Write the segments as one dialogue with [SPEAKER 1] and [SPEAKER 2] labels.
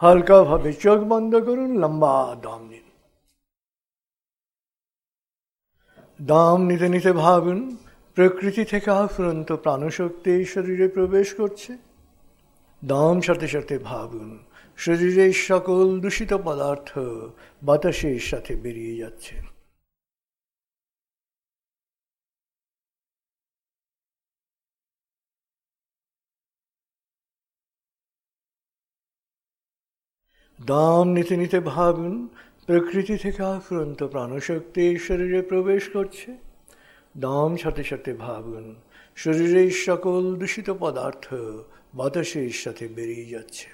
[SPEAKER 1] হালকাভাবে চোখ বন্ধ করুন, লম্বা দম নিন। দম নিতে নিতে ভাবুন প্রকৃতি থেকে আফুরন্ত প্রাণশক্তি শরীরে প্রবেশ করছে। দম সাথে সাথে ভাবুন শরীরের সকল দূষিত পদার্থ বাতাসের সাথে বেরিয়ে যাচ্ছে। দম নিতে নিতে ভাবুন প্রকৃতি থেকে আফুরন্ত প্রাণশক্তি শরীরে প্রবেশ করছে। দম সাথে সাথে ভাবুন শরীরের সকল দূষিত পদার্থ বাতাসের সাথে বেরিয়ে যাচ্ছে।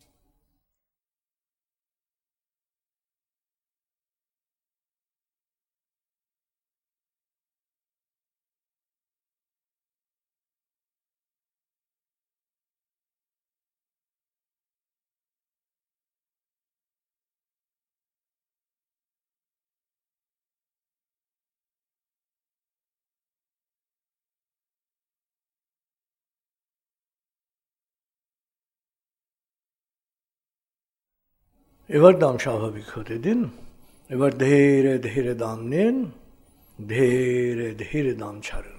[SPEAKER 1] এবার দম স্বাভাবিক হতে দিন। এবার ধীরে ধীরে দম নিন, ধীরে ধীরে দম ছাড়ুন।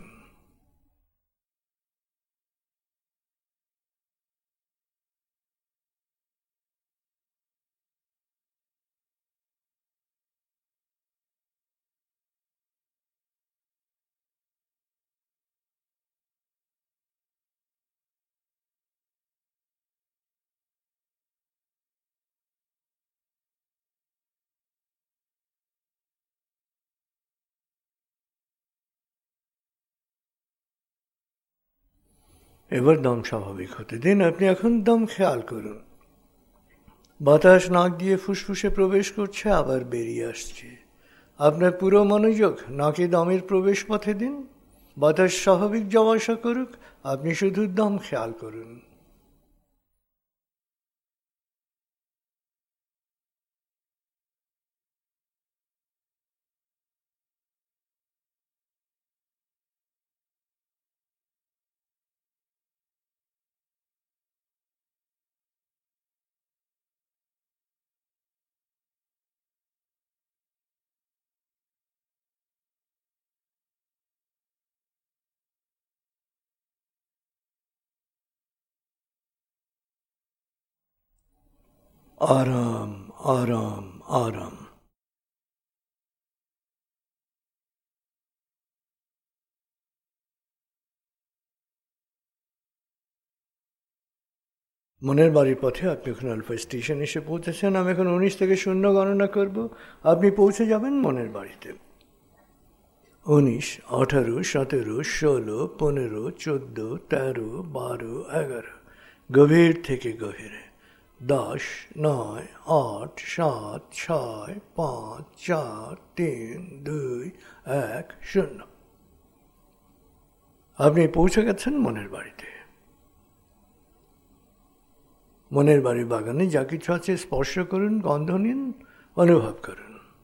[SPEAKER 1] এবার দম স্বাভাবিক হতে দিন। আপনি এখন দম খেয়াল করুন। বাতাস নাক দিয়ে ফুসফুসে প্রবেশ করছে, আবার বেরিয়ে আসছে। আপনার পুরো মনোযোগ নাকে দমের প্রবেশ পথে দিন। বাতাস স্বাভাবিক যাওয়া আসা করুক, আপনি শুধু দম খেয়াল করুন। আরাম, আরাম, আরাম। মনের বাড়ির পথে আপনি এখন আলফা স্টেশন এসে পৌঁছেছেন। আমি এখন 19 থেকে 0 গণনা করব, আপনি পৌঁছে যাবেন মনের বাড়িতে। 19, 18, 17, 16, 15, 14, 13, 12, 11। গভীর থেকে গভীরে। 10, 9, 8, 7, 6, 5, 4, 3, 2, 1, 0। আপনি পৌঁছে গেছেন মনের বাড়িতে। মনের বাড়ির বাগানে যা কিছু আছে স্পর্শ করুন, গন্ধ নিন, অনুভব করুন।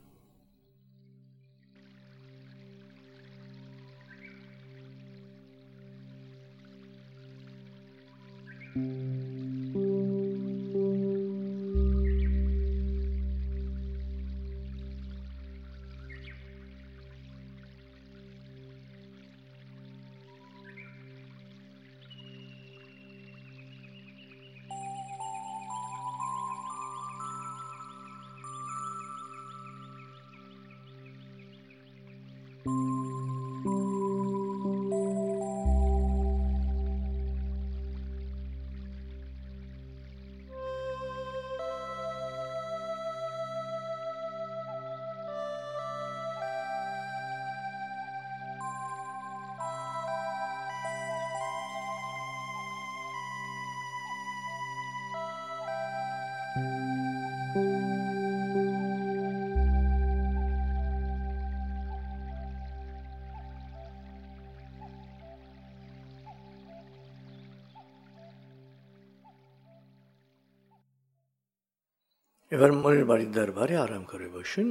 [SPEAKER 1] এবার মনের বাড়ির দরবারে আরাম করে বসুন।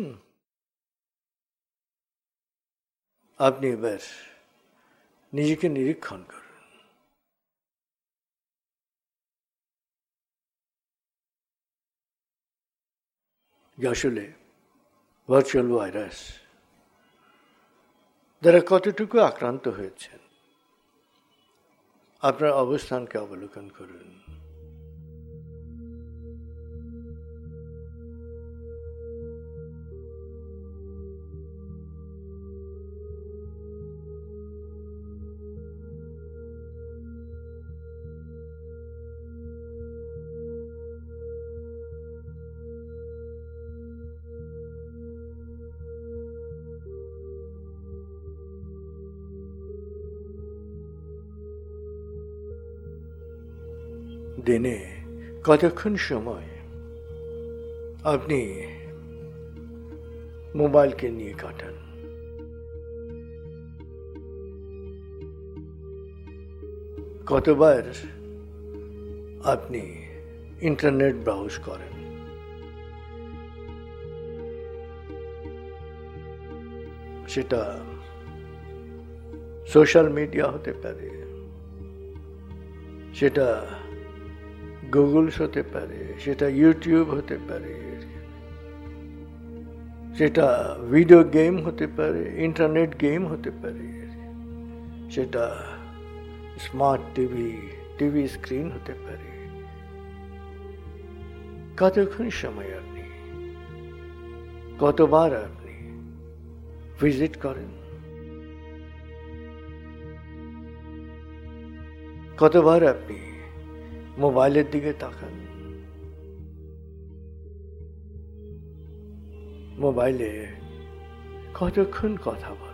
[SPEAKER 1] আপনি এবার নিজেকে নিরীক্ষণ করুন। যে আসলে ভার্চুয়াল ভাইরাস যারা কতটুকু আক্রান্ত হয়েছেন আপনার অবস্থানকে অবলোকন করুন। দিনে কতক্ষণ সময় আপনি মোবাইলকে নিয়ে কাটান? কতবার আপনি ইন্টারনেট ব্রাউজ করেন? সেটা সোশ্যাল মিডিয়া হতে পারে, সেটা গুগলস হতে পারে, সেটা ইউটিউব হতে পারে, সেটা ভিডিও গেম হতে পারে, ইন্টারনেট গেম হতে পারে, সেটা স্মার্ট টিভি স্ক্রিন হতে পারে। কতক্ষণ সময় আপনি, কতবার আপনি ভিজিট করেন? কতবার আপনি মোবাইলের দিকে তাকান? মোবাইলে কতক্ষণ কথা বলেন?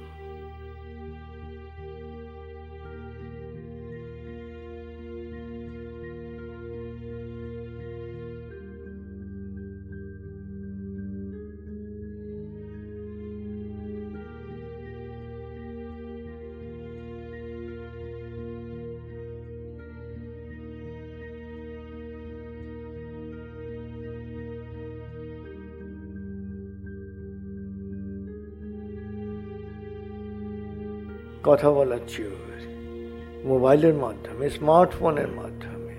[SPEAKER 1] কথা বলার চেয়েও মোবাইলের মাধ্যমে, স্মার্টফোনের মাধ্যমে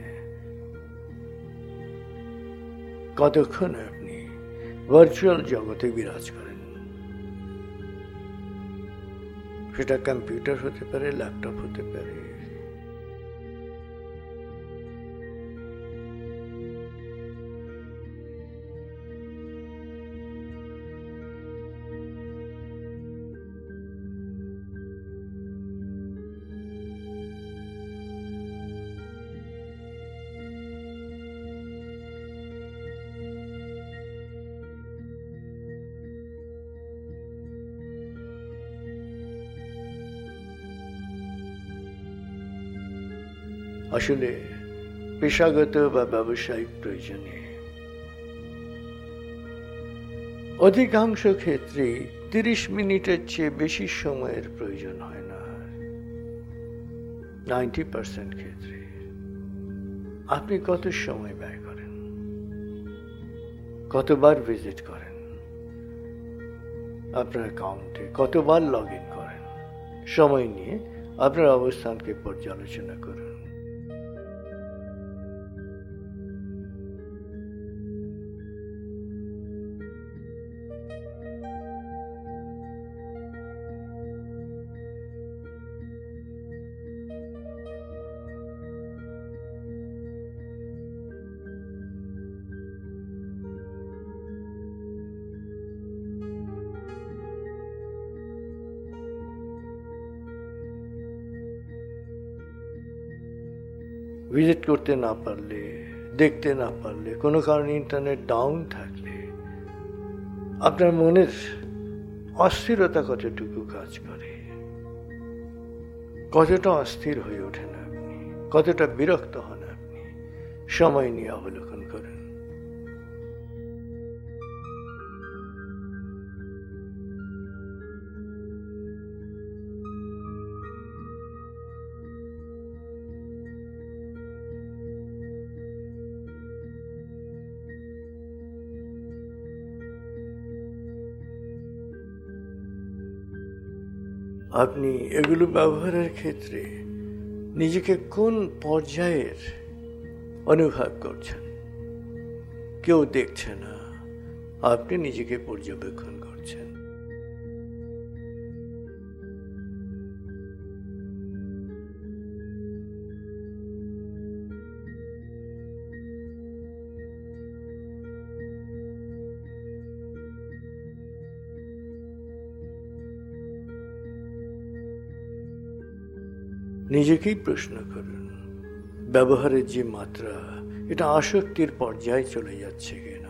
[SPEAKER 1] কতক্ষণ আপনি ভার্চুয়াল জগতে বিরাজ করেন? সেটা কম্পিউটার হতে পারে, ল্যাপটপ হতে পারে, আসলে পেশাগত বা ব্যবসায়িক প্রয়োজনে অধিকাংশ ক্ষেত্রে 30 মিনিটের চেয়ে বেশি সময়ের প্রয়োজন হয় না। 90% ক্ষেত্রে আপনি কত সময় ব্যয় করেন? কতবার ভিজিট করেন? আপনার অ্যাকাউন্টে কতবার লগ ইন করেন? সময় নিয়ে আপনার অবস্থানকে পর্যালোচনা করুন। ভিজিট করতে না পারলে, দেখতে না পারলে, কোনো কারণে ইন্টারনেট ডাউন থাকলে আপনার মনের অস্থিরতা কতটুকু কাজ করে, কতটা অস্থির হয়ে ওঠেন আপনি, কতটা বিরক্ত হন আপনি, সময় নিয়ে অবলোকন করেন। আপনি এগুলো ব্যবহারের ক্ষেত্রে নিজেকে কোন পর্যায়ের অনুভব করছেন? কেউ দেখছে না, আপনি নিজেকে পর্যবেক্ষণ করছেন। নিজেকেই প্রশ্ন করুন, ব্যবহারের যে মাত্রা, এটা আসক্তির পর্যায়ে চলে যাচ্ছে কিনা।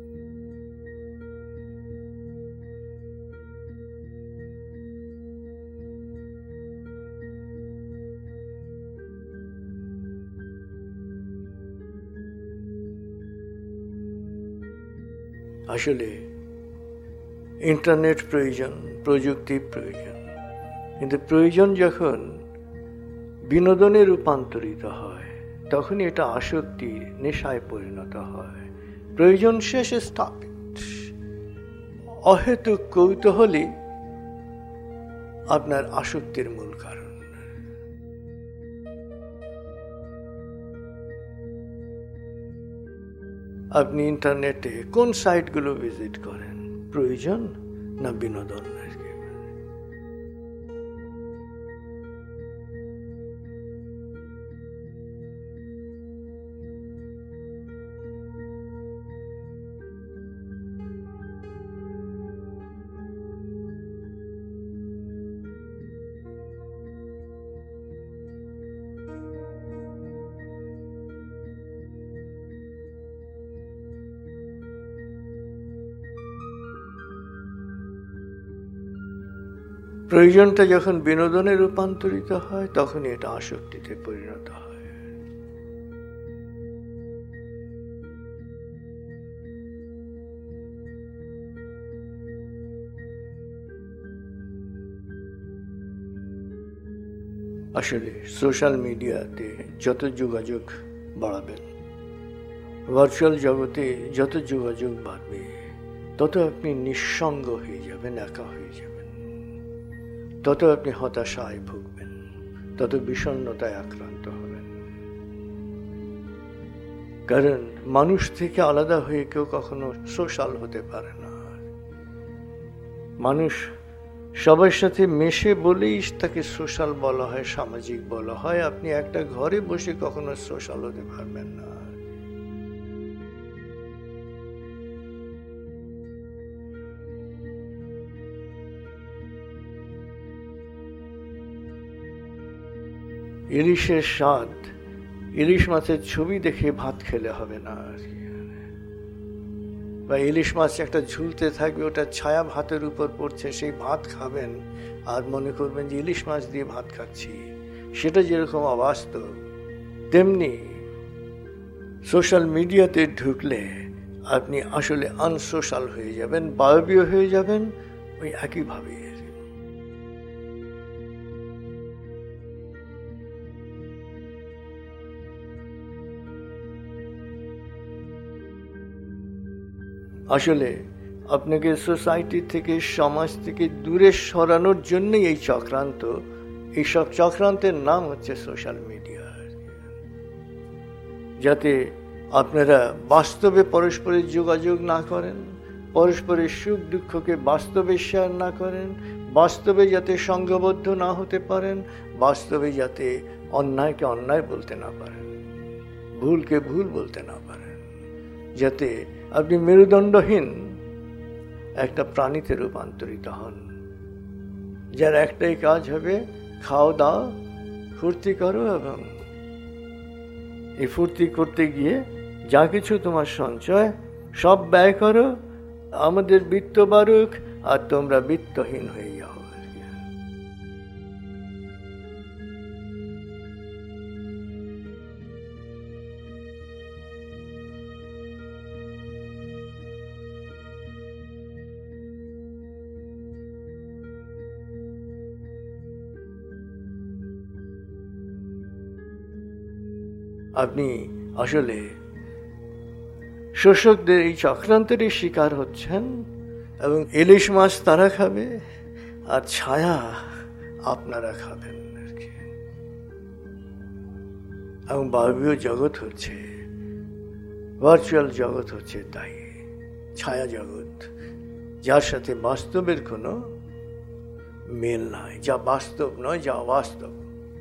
[SPEAKER 1] আসলে ইন্টারনেট প্রয়োজন, প্রযুক্তি প্রয়োজন, কিন্তু প্রয়োজন যখন বিনোদনে রূপান্তরিত হয় তখন এটা আসক্তির নেশায় পরিণত হয়। প্রয়োজন শেষে স্থাপিত অহেতুক কৌতূহলই আপনার আসক্তির মূল কারণ। আপনি ইন্টারনেটে কোন সাইটগুলো ভিজিট করেন, প্রয়োজন না বিনোদন? প্রয়োজনটা যখন বিনোদনে রূপান্তরিত হয় তখনই এটা আসক্তিতে পরিণত হয়। আসলে সোশ্যাল মিডিয়াতে যত যোগাযোগ বাড়াবেন, ভার্চুয়াল জগতে যত যোগাযোগ বাড়বে, তত আপনি নিঃসঙ্গ হয়ে যাবেন, একা হয়ে যাবেন, তত আপনি হতাশায় ভুগবেন, তত বিষণ্ণতায় আক্রান্ত হবেন। কারণ মানুষ থেকে আলাদা হয়ে কেউ কখনো সোশ্যাল হতে পারে না। মানুষ সবার সাথে মেশে বলেই তাকে সোশ্যাল বলা হয়, সামাজিক বলা হয়। আপনি একটা ঘরে বসে কখনো সোশ্যাল হতে পারবেন না। ইলিশের স্বাদ ইলিশ মাছের ছবি দেখে ভাত খেলে হবে না। বা ইলিশ মাছ একটা ঝুলতে থাকবে, ওটা ছায়া ভাতের উপর পড়ছে, সেই ভাত খাবেন আর মনে করবেন যে ইলিশ মাছ দিয়ে ভাত খাচ্ছি। সেটা যেরকম অবাস্তব, তেমনি সোশ্যাল মিডিয়াতে ঢুকলে আপনি আসলে আনসোশ্যাল হয়ে যাবেন, বায়বীয় হয়ে যাবেন ওই একইভাবে। আসলে আপনাকে সোসাইটি থেকে, সমাজ থেকে দূরে সরানোর জন্যই এই চক্রান্ত। এইসব চক্রান্তের নাম হচ্ছে সোশ্যাল মিডিয়া। যাতে আপনারা বাস্তবে পরস্পরের যোগাযোগ না করেন, পরস্পরের সুখ দুঃখকে বাস্তবে শেয়ার না করেন, বাস্তবে যাতে সংঘবদ্ধ না হতে পারেন, বাস্তবে যাতে অন্যায়কে অন্যায় বলতে না পারেন, ভুলকে ভুল বলতে না পারেন, যাতে আপনি মেরুদণ্ডহীন একটা প্রাণীতে রূপান্তরিত হন, যার একটাই কাজ হবে খাও দাও ফুর্তি করো, এবং এই ফুর্তি করতে গিয়ে যা কিছু তোমার সঞ্চয় সব ব্যয় করো, আমাদের বৃত্ত বাড়ুক আর তোমরা বৃত্তহীন হয়ে যাও। আপনি আসলে শোষকদের এই চক্রান্তেরই শিকার হচ্ছেন, এবং ইলিশ মাছ তারা খাবে আর ছায়া আপনারা খাবেন আর কি। এবং বায়বীয় জগৎ হচ্ছে, ভার্চুয়াল জগৎ হচ্ছে তাই। ছায়া জগৎ, যার সাথে বাস্তবের কোনো মেল নাই, যা বাস্তব নয়, যা অবাস্তব।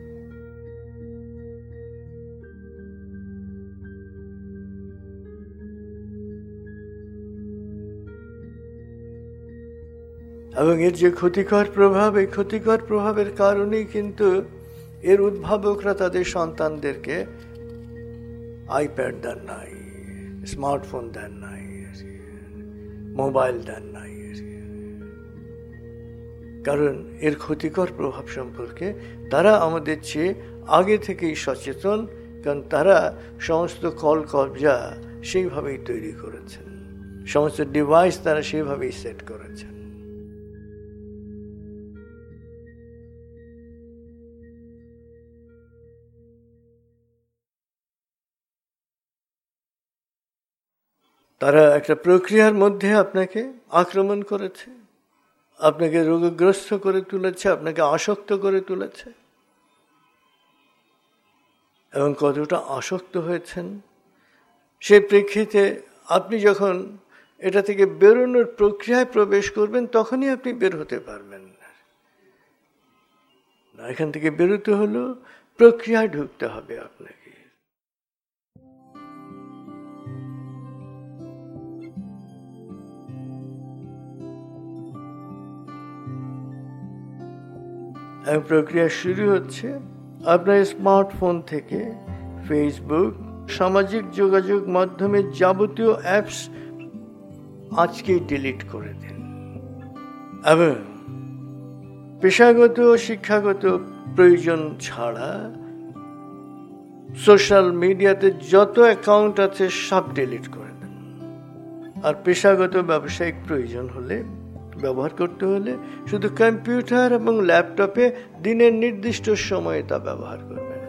[SPEAKER 1] এবং এর যে ক্ষতিকর প্রভাব, এই ক্ষতিকর প্রভাবের কারণেই কিন্তু এর উদ্ভাবকরা তাদের সন্তানদেরকে আইপ্যাড দেন নাই, স্মার্টফোন দেন নাই, মোবাইল দেন নাই। কারণ এর ক্ষতিকর প্রভাব সম্পর্কে তারা আমাদের চেয়ে আগে থেকেই সচেতন, কারণ তারা সমস্ত কল কবজা সেইভাবেই তৈরি করেছেন, সমস্ত ডিভাইস তারা সেইভাবেই সেট করেছেন। তারা একটা প্রক্রিয়ার মধ্যে আপনাকে আক্রমণ করেছে, আপনাকে রোগগ্রস্ত করে তুলেছে, আপনাকে আসক্ত করে তুলেছে। এবং কতটা আসক্ত হয়েছেন সেই প্রেক্ষিতে আপনি যখন এটা থেকে বেরোনোর প্রক্রিয়ায় প্রবেশ করবেন, তখনই আপনি বের হতে পারবেন না। এখান থেকে বেরোতে হলো প্রক্রিয়ায় ঢুকতে হবে আপনাকে। প্রক্রিয়া শুরু হচ্ছে আপনার স্মার্টফোন থেকে। ফেসবুক, সামাজিক যোগাযোগ মাধ্যমের যাবতীয় অ্যাপস আজকেই ডিলিট করে দিন। এবং পেশাগত শিক্ষাগত প্রয়োজন ছাড়া সোশ্যাল মিডিয়াতে যত অ্যাকাউন্ট আছে সব ডিলিট করে দেন। আর পেশাগত ব্যবসায়িক প্রয়োজন হলে, ব্যবহার করতে হলে শুধু কম্পিউটার এবং ল্যাপটপে দিনের নির্দিষ্ট সময়ে তা ব্যবহার করবেন।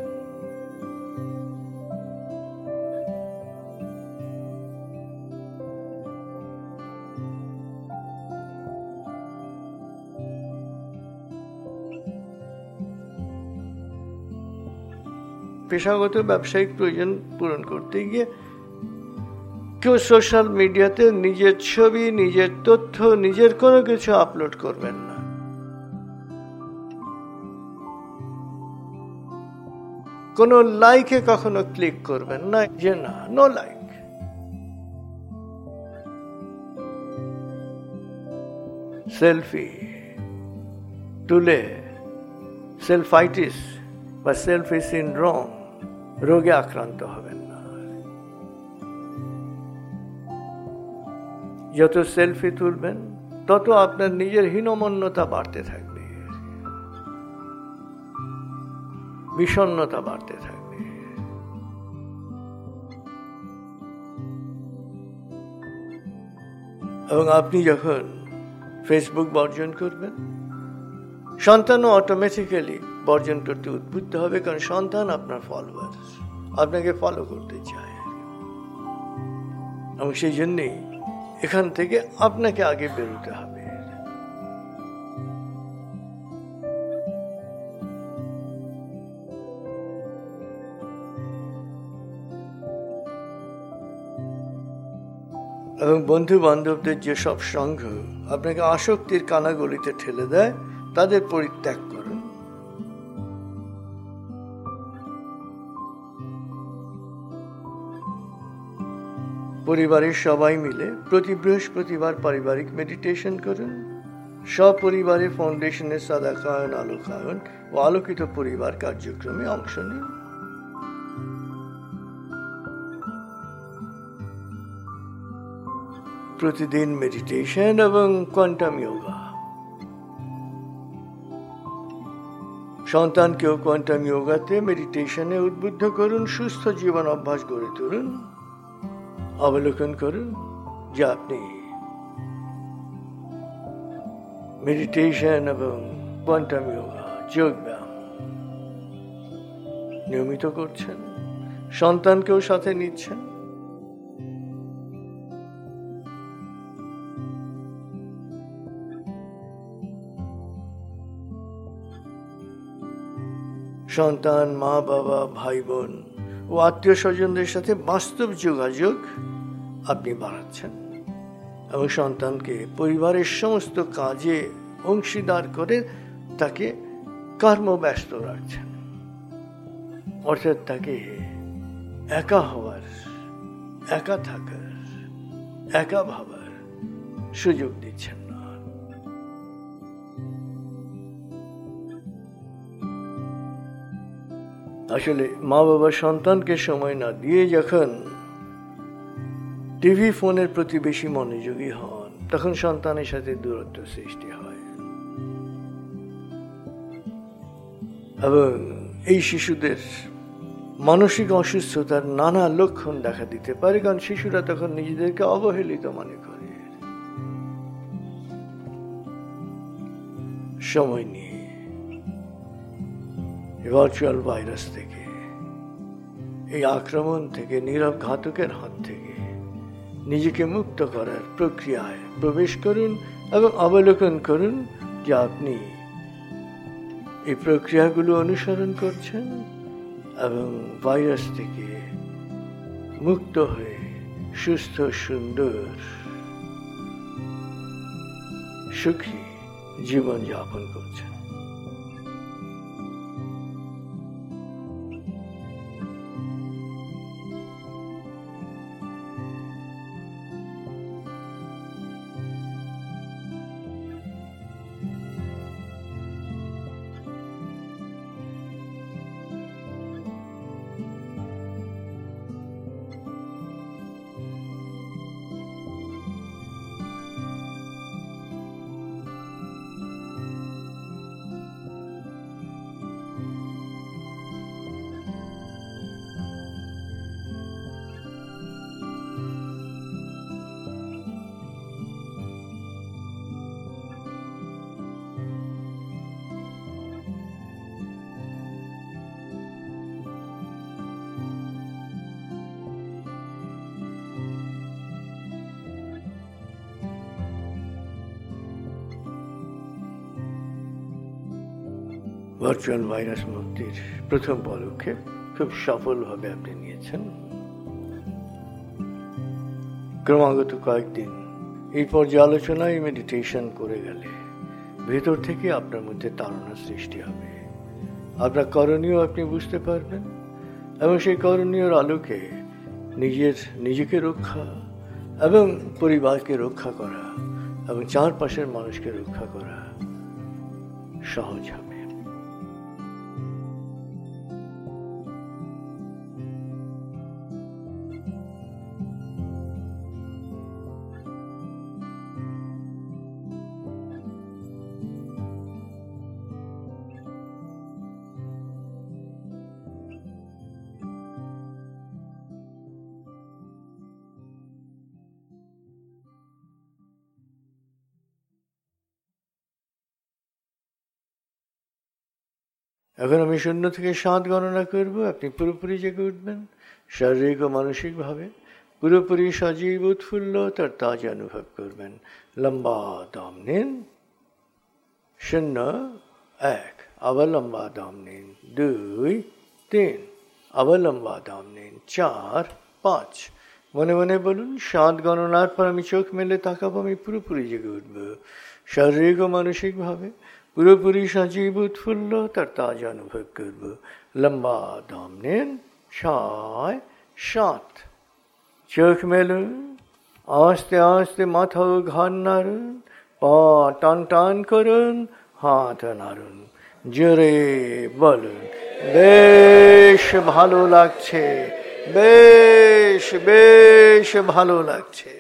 [SPEAKER 1] পেশাগত ব্যবসায়িক প্রয়োজন পূরণ করতে গিয়ে কেউ সোশ্যাল মিডিয়াতে নিজের ছবি, নিজের তথ্য, নিজের কোনো কিছু আপলোড করবেন না। কোনো লাইকে কখনো ক্লিক করবেন না, যে না, নো লাইক। সেলফি তুলে সেলফাইটিস বা সেলফি সিনড্রোম রোগে আক্রান্ত হবেন না। যত সেলফি তুলবেন তত আপনার নিজের হীনমন্যতা বাড়তে থাকবে, বিষণ্ণতা বাড়তে থাকবে। এবং আপনি যখন ফেসবুক বর্জন করবেন, সন্তানও অটোমেটিক্যালি বর্জন করতে উদ্বুদ্ধ হবে, কারণ সন্তান আপনার ফলোয়ার, আপনাকে ফলো করতে চায়। এবং সেই জন্যেই এখান থেকে আপনাকে আগে বেরোতে হবে। এবং বন্ধু বান্ধবদের যেসব সংঘ আপনাকে আসক্তির কানাগলিতে ঠেলে দেয়, তাদের পরিত্যাগ করুন। পরিবারের সবাই মিলে প্রতি বৃহস্পতিবার পারিবারিক মেডিটেশন করুন। সপরিবারে ফাউন্ডেশনের সাদাকায়ন, আলোকায়ন ও আলোকিত পরিবার কার্যক্রমে অংশ নিন। প্রতিদিন মেডিটেশন এবং কোয়ান্টাম যোগা। সন্তানকেও কোয়ান্টাম যোগাতে, মেডিটেশনে উদ্বুদ্ধ করুন। সুস্থ জীবন অভ্যাস গড়ে তুলুন। অবলোকন করুন যে আপনি মেডিটেশন এবং কোয়ান্টাম যোগা, যোগ ব্যায়াম নিয়মিত করছেন, সন্তানকেও সাথে নিচ্ছেন। সন্তান, মা বাবা, ভাই বোন ও আত্মীয় স্বজনদের সাথে বাস্তব যোগাযোগ আপনি বাড়াচ্ছেন। এবং সন্তানকে পরিবারের সমস্ত কাজে অংশীদার করে তাকে কর্মব্যস্ত রাখছেন, অর্থাৎ তাকে একা হওয়ার, একা থাকার, একা ভাবার সুযোগ দিচ্ছেন না। আসলে মা বাবা সন্তানকে সময় না দিয়ে যখন টিভি ফোনের প্রতি বেশি মনোযোগী হন, তখন সন্তানের সাথে দূরত্ব সৃষ্টি হয় এবং এই শিশুদের মানসিক অসুস্থতার নানা লক্ষণ দেখা দিতে পারে, কারণ শিশুরা তখন নিজেদেরকে অবহেলিত মনে করে। সময় নিয়ে ভার্চুয়াল ভাইরাস থেকে, এই আক্রমণ থেকে, নীরব ঘাতকের হাত থেকে নিজেকে মুক্ত করার প্রক্রিয়ায় প্রবেশ করুন এবং অবলোকন করুন যে আপনি এই প্রক্রিয়াগুলো অনুসরণ করছেন এবং ভাইরাস থেকে মুক্ত হয়ে সুস্থ, সুন্দর, সুখী জীবন যাপন করছেন। ভার্চুয়াল ভাইরাস মুক্তির প্রথম পদক্ষেপ খুব সফলভাবে আপনি নিয়েছেন। ক্রমাগত কয়েকদিন এই পর্যালোচনায় মেডিটেশন করে গেলে ভেতর থেকে আপনার মধ্যে তাড়না সৃষ্টি হবে। আপনার করণীয় আপনি বুঝতে পারবেন এবং সেই করণীয়র আলোকে নিজেকে রক্ষা এবং পরিবারকে রক্ষা করা এবং চারপাশের মানুষকে রক্ষা করা সহজ হবে। এখন আমি 0 থেকে 7 গণনা করব, আপনি পুরোপুরি জেগে উঠবেন। শারীরিক ও মানসিকভাবে পুরোপুরি সজীব, উৎফুল্ল, তার তাজ অনুভব করবেন। লম্বা দম নিন। 0, 1, আবার লম্বা দম নিন। 2, 3, আবার লম্বা দম নিন। 4, 5, মনে মনে বলুন 7 গণনার পর আমি চোখ মেলে তাকাবো, আমি পুরোপুরি জেগে উঠব। শারীরিক ও মানসিকভাবে পুরোপুরি সজীব, উৎফুল্ল, তার তাজ অনুভব করব। লম্বা দম নিন। 6, 7, চোখ মেলুন। আস্তে আস্তে মাথা ও ঘাড় নাড়ুন। পা টান টান করুন, হাত নাড়ুন। জোরে বলুন, বেশ ভালো লাগছে, বেশ বেশ ভালো লাগছে।